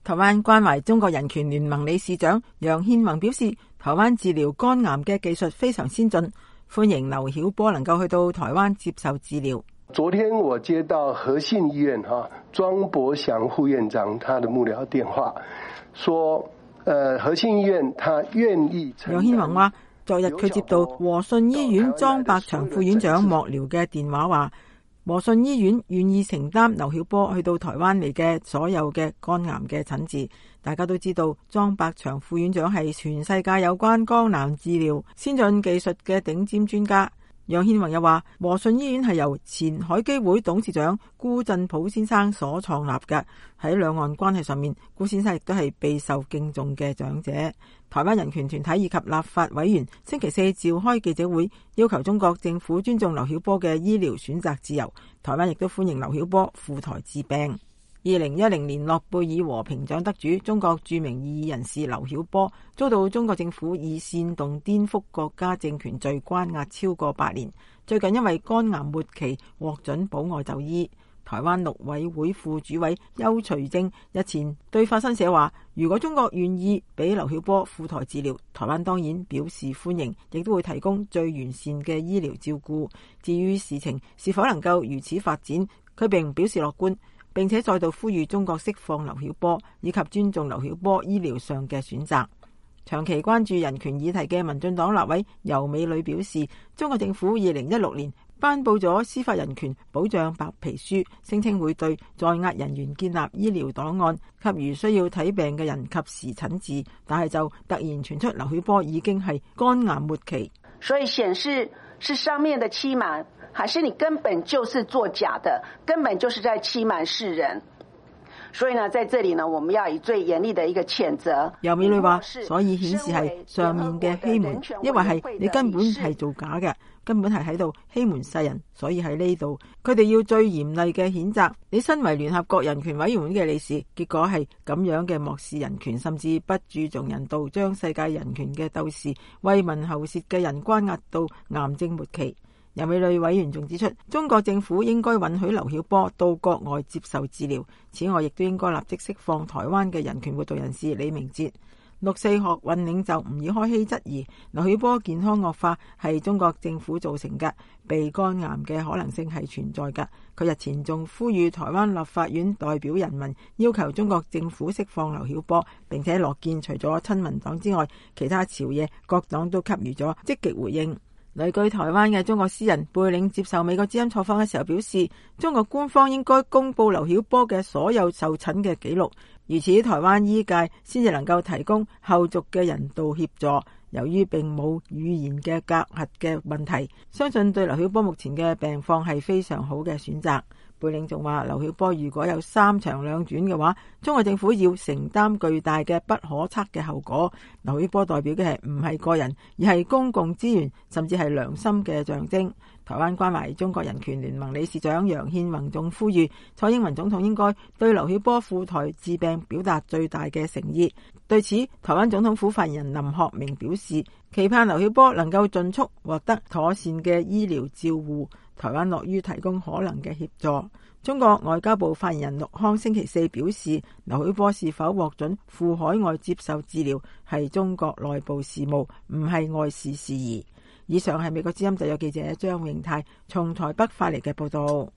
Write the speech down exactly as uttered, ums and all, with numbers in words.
台灣關懷中國人權聯盟理事長楊憲宏表示，台灣治療肝癌嘅技術非常先進，歡迎劉曉波能夠去到台灣接受治療。 昨天我接到和信醫院哈莊伯祥副院長他的幕僚電話，說，呃和信醫院他願意。 楊憲宏話，昨日佢接到和信醫院莊伯祥副院長幕僚嘅電話，話和信醫院願意承擔劉曉波去到台灣嚟嘅所有嘅肝癌嘅診治。大家都知道，莊伯祥副院長係全世界有關肝癌治療先進技術嘅頂尖專家。楊憲宏又話，和信醫院係由前海基會董事長辜振甫先生所創立嘅。喺兩岸關係上面，辜先生亦都係備受敬重嘅長者。台灣人權團體以及立法委員星期四召開記者會，要求中國政府尊重劉曉波嘅醫療選擇自由。台灣亦都歡迎劉曉波赴台治病。二零一零年諾貝爾和平獎得主、中國著名異議人士劉曉波遭到中國政府以煽動顛覆國家政權罪關押超過八年，最近因為肝癌末期獲准保外就醫。台灣陸委會副主委邱垂正日前對法新社話，如果中國願意俾劉曉波赴台治療，台灣當然表示歡迎，亦都會提供最完善嘅醫療照顧。至於事情是否能夠如此發展，佢並表示樂觀，並且再度呼籲中國釋放劉曉波，以及尊重劉曉波醫療上嘅選擇。長期關注人權議題嘅民進黨立委游美女表示，中國政府二零一六年頒布咗司法人權保障白皮書，聲稱會對在押人員建立醫療檔案，給予需要睇病嘅人及時診治，但係就突然傳出劉曉波已經係肝癌末期。 所以顯示是上面的欺瞞，還是你根本就是作假的，根本就是在欺瞞世人。所以呢，在這裡呢，我們要以最嚴厲的一個譴責。 游美女話，所以顯示係上面嘅欺瞞，因為係你根本係做假嘅，根本係喺度欺瞞世人，所以喺呢度佢哋要最嚴厲嘅譴責。你身為聯合國人權委員會嘅理事，結果係咁樣嘅漠視人權，甚至不注重人道，將世界人權嘅鬥士、為民喉舌嘅人關押到癌症末期。游美女委員仲指出，中國政府應該允許劉曉波到國外接受治療，此外亦都應該立即釋放台灣嘅人權活動人士李明哲。六四學運領袖吳爾開希質疑劉曉波健康惡化係中國政府造成嘅，被肝癌嘅可能性係存在嘅。佢日前仲呼籲台灣立法院代表人民要求中國政府釋放劉曉波，並且樂見除咗親民黨之外，其他朝野各黨都給予咗積極回應。旅居台灣嘅中國詩人貝嶺接受美國之音採訪嘅時候表示，中國官方應該公布劉曉波嘅所有受診嘅記錄，如此台灣醫界先至能夠提供後續嘅人道協助。由於並冇語言嘅隔閡嘅問題，相信對劉曉波目前嘅病況係非常好嘅選擇。貝嶺仲話，劉曉波如果有三長兩短嘅話，中國政府要承擔巨大嘅不可測嘅後果。劉曉波代表嘅係唔係個人，而係公共資源，甚至係良心嘅象徵。台灣關懷中國人權聯盟理事長楊憲宏仲呼籲蔡英文總統應該對劉曉波赴台治病表達最大嘅誠意。對此，台灣總統府發言人林學明表示，期盼劉曉波能夠盡速獲得妥善嘅醫療照護，台灣樂於提供可能嘅協助。中國外交部發言人陸康星期四表示，劉曉波是否獲准赴海外接受治療係中國內部事務，唔係外事事宜。以上係美國之音特約記者張永泰從台北發嚟嘅報道。